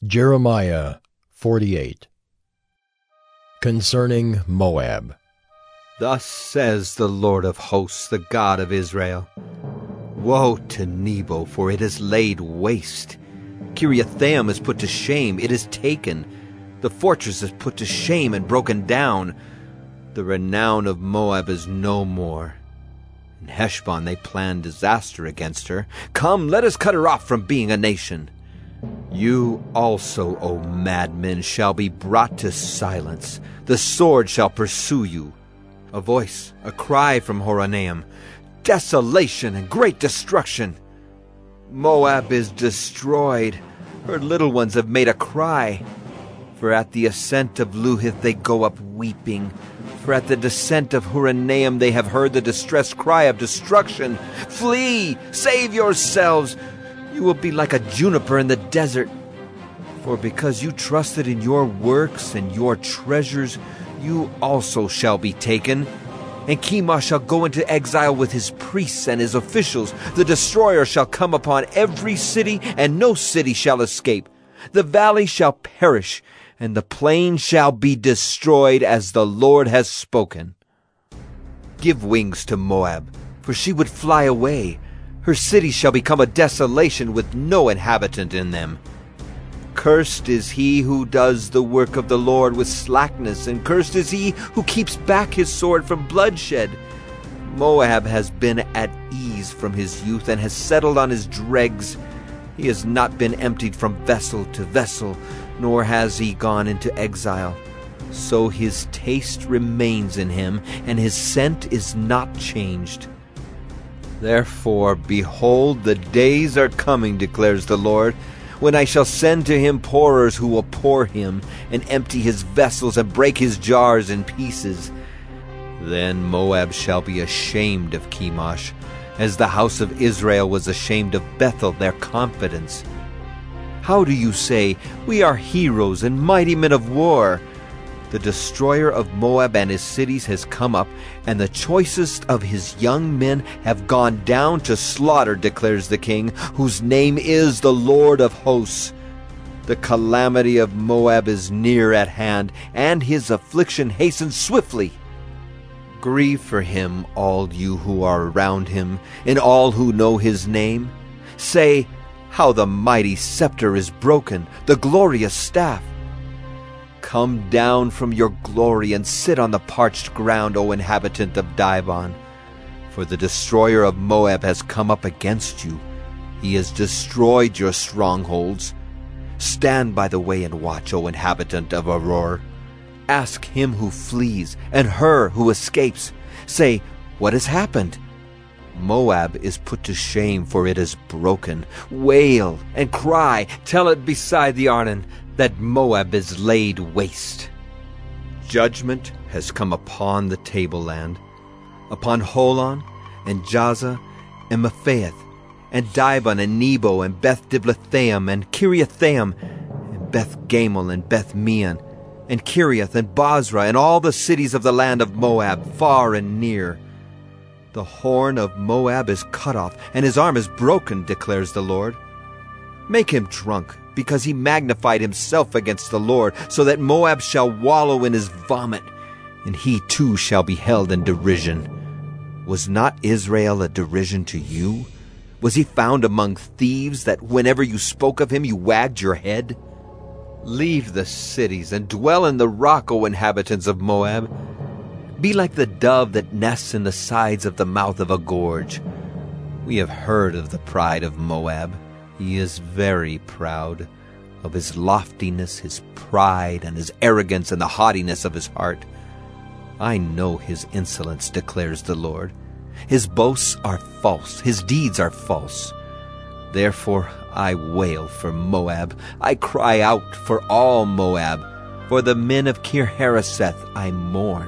Jeremiah 48. Concerning Moab. Thus says the Lord of hosts, the God of Israel, Woe to Nebo, for it is laid waste. Kiriathaim is put to shame, it is taken. The fortress is put to shame and broken down. The renown of Moab is no more. In Heshbon they plan disaster against her. Come, let us cut her off from being a nation. You also, O madmen, shall be brought to silence. The sword shall pursue you. A voice, a cry from Horonaim, desolation and great destruction. Moab is destroyed. Her little ones have made a cry. For at the ascent of Luhith they go up weeping. For at the descent of Horonaim they have heard the distressed cry of destruction. Flee! Save yourselves! You will be like a juniper in the desert. For because you trusted in your works and your treasures, you also shall be taken. And Chemosh shall go into exile with his priests and his officials. The destroyer shall come upon every city, and no city shall escape. The valley shall perish, and the plain shall be destroyed, as the Lord has spoken. Give wings to Moab, for she would fly away. Her cities shall become a desolation with no inhabitant in them. Cursed is he who does the work of the Lord with slackness, and cursed is he who keeps back his sword from bloodshed. Moab has been at ease from his youth, and has settled on his dregs. He has not been emptied from vessel to vessel, nor has he gone into exile. So his taste remains in him, and his scent is not changed. Therefore, behold, the days are coming, declares the Lord, when I shall send to him pourers who will pour him, and empty his vessels, and break his jars in pieces. Then Moab shall be ashamed of Chemosh, as the house of Israel was ashamed of Bethel, their confidence. How do you say, We are heroes and mighty men of war? The destroyer of Moab and his cities has come up, and the choicest of his young men have gone down to slaughter, declares the King, whose name is the Lord of hosts. The calamity of Moab is near at hand, and his affliction hastens swiftly. Grieve for him, all you who are around him, and all who know his name. Say, How the mighty scepter is broken, the glorious staff. Come down from your glory and sit on the parched ground, O inhabitant of Dibon. For the destroyer of Moab has come up against you. He has destroyed your strongholds. Stand by the way and watch, O inhabitant of Aroer. Ask him who flees and her who escapes. Say, What has happened? Moab is put to shame, for it is broken. Wail and cry, tell it beside the Arnon, that Moab is laid waste. Judgment has come upon the tableland, upon Holon and Jaza and Mephaeth, and Dibon and Nebo and Beth Diblathaim and Kiriathaim and Beth Gamel and Beth Meon and Kiriath and Basra and all the cities of the land of Moab, far and near. The horn of Moab is cut off, and his arm is broken, declares the Lord. Make him drunk, because he magnified himself against the Lord, so that Moab shall wallow in his vomit, and he too shall be held in derision. Was not Israel a derision to you? Was he found among thieves, that whenever you spoke of him you wagged your head? Leave the cities and dwell in the rock, O inhabitants of Moab. Be like the dove that nests in the sides of the mouth of a gorge. We have heard of the pride of Moab. He is very proud, of his loftiness, his pride, and his arrogance, and the haughtiness of his heart. I know his insolence, declares the Lord. His boasts are false, his deeds are false. Therefore I wail for Moab, I cry out for all Moab. For the men of Kir-Hareseth I mourn.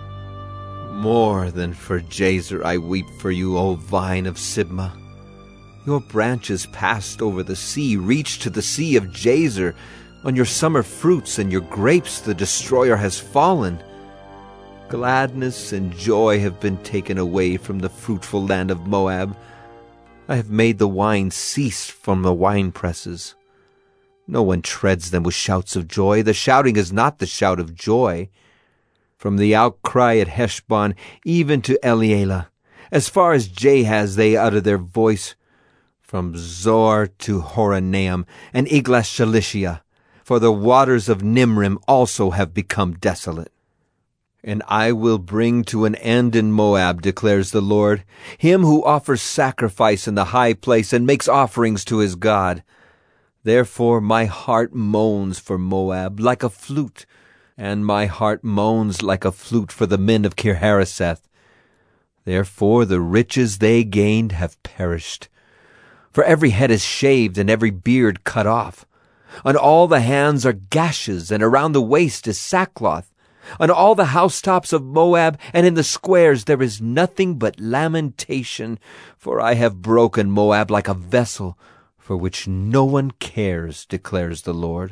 More than for Jazer I weep for you, O vine of Sibmah. Your branches passed over the sea, reached to the sea of Jazer. On your summer fruits and your grapes the destroyer has fallen. Gladness and joy have been taken away from the fruitful land of Moab. I have made the wine cease from the winepresses. No one treads them with shouts of joy. The shouting is not the shout of joy. From the outcry at Heshbon even to Elealeh, as far as Jahaz they utter their voice. From Zoar to Horonaim and Eglath-Shalishiah, for the waters of Nimrim also have become desolate. And I will bring to an end in Moab, declares the Lord, him who offers sacrifice in the high place and makes offerings to his God. Therefore my heart moans for Moab like a flute, and my heart moans like a flute for the men of Kir-Hareseth. Therefore the riches they gained have perished. For every head is shaved and every beard cut off. On all the hands are gashes, and around the waist is sackcloth. On all the housetops of Moab and in the squares there is nothing but lamentation, for I have broken Moab like a vessel, for which no one cares, declares the Lord.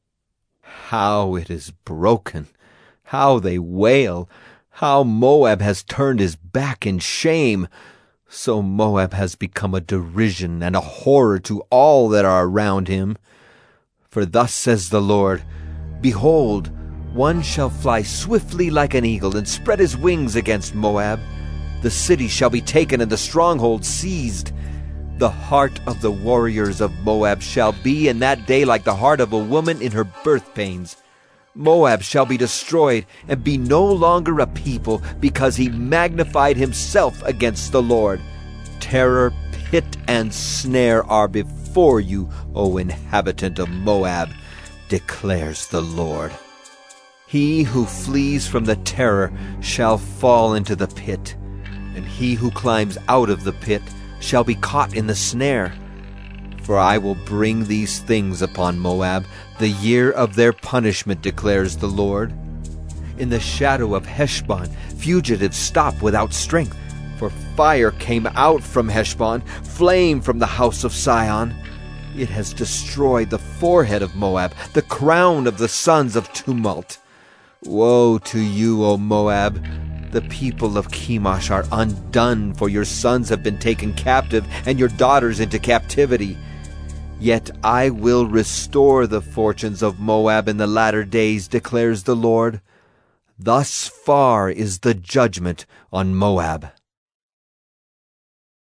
How it is broken! How they wail! How Moab has turned his back in shame! So Moab has become a derision and a horror to all that are around him. For thus says the Lord, Behold, one shall fly swiftly like an eagle and spread his wings against Moab. The city shall be taken and the stronghold seized. The heart of the warriors of Moab shall be in that day like the heart of a woman in her birth pains. Moab shall be destroyed and be no longer a people, because he magnified himself against the Lord. Terror, pit, and snare are before you, O inhabitant of Moab, declares the Lord. He who flees from the terror shall fall into the pit, and he who climbs out of the pit shall be caught in the snare. For I will bring these things upon Moab, the year of their punishment, declares the Lord. In the shadow of Heshbon, fugitives stop without strength, for fire came out from Heshbon, flame from the house of Sion. It has destroyed the forehead of Moab, the crown of the sons of tumult. Woe to you, O Moab! The people of Chemosh are undone, for your sons have been taken captive, and your daughters into captivity. Yet I will restore the fortunes of Moab in the latter days, declares the Lord. Thus far is the judgment on Moab.